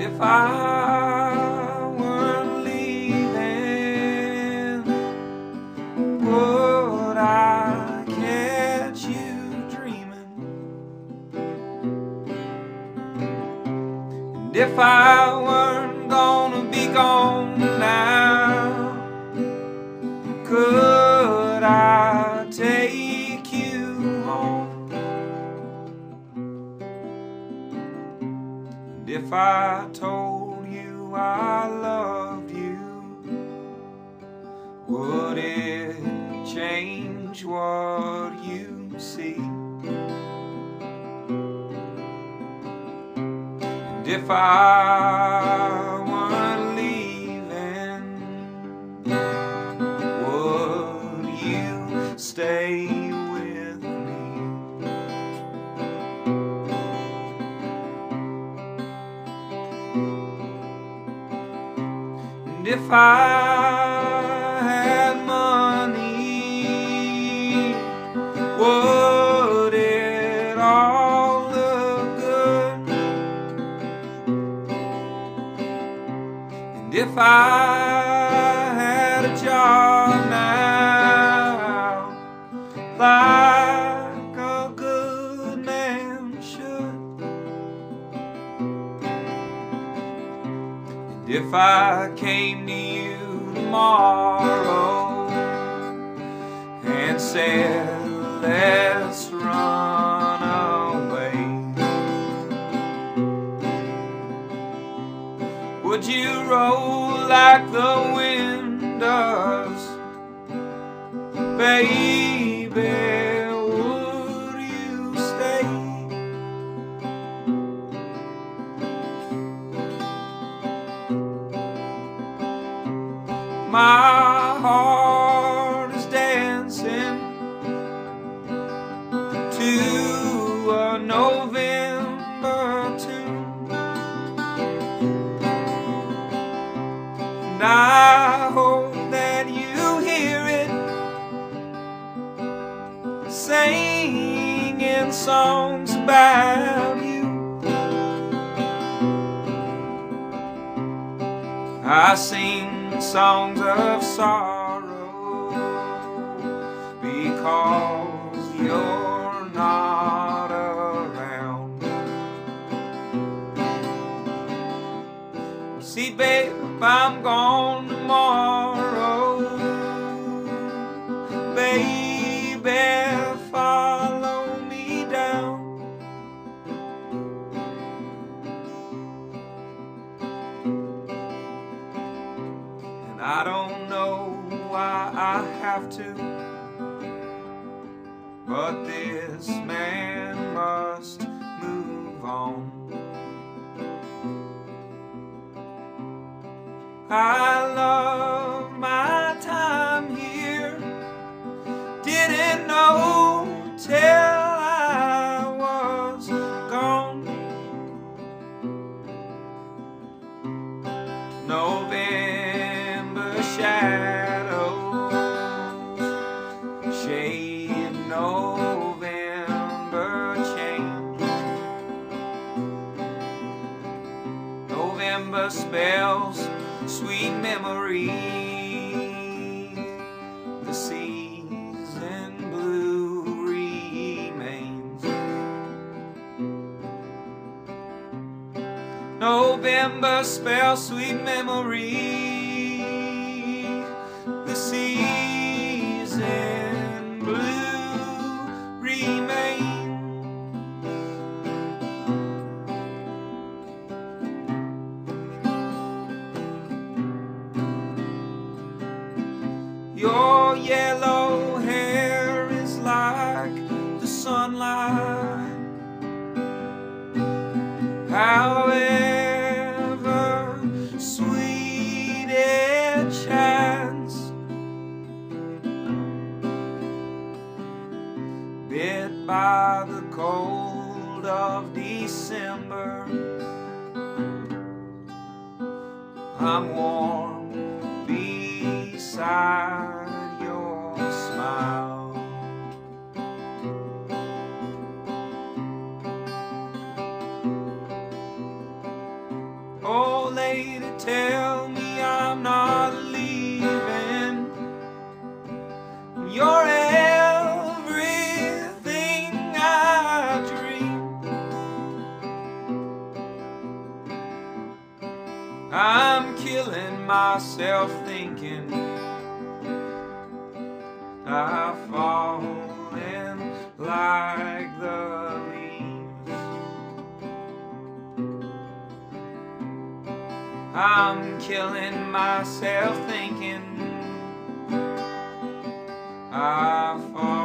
if I weren't leaving, would I catch you dreaming? And if I weren't gonna be gone now, could I take you home? And if I told you I loved you, would it change what you see? And if I weren't leaving, would you stay with me? And if I had money, would it all look good? And if I had a job now, like a good man should, and if I came to you tomorrow and said, let's run away, would you roll like the wind does? Baby, would you stay? My heart is dancing to a November tune, and I hope that you hear it singing songs about you. I sing songs of sorrow because you're not around. See, babe, I'm gone tomorrow. Baby, follow me down. And I don't know why I have to, but this man must move on. I love my time here, didn't know till I was gone. November shadows shade November change. November spells sweet memory, the season blue remains. November spells sweet memory, the season blue remains. Your yellow hair is like the sunlight, however sweet it shines, bit by the cold of December. I'm warm beside your smile. way to tell me I'm not leaving. You're everything I dream. I'm killing myself thinking I've fallen like the leaves. I'm killing myself thinking I've fallen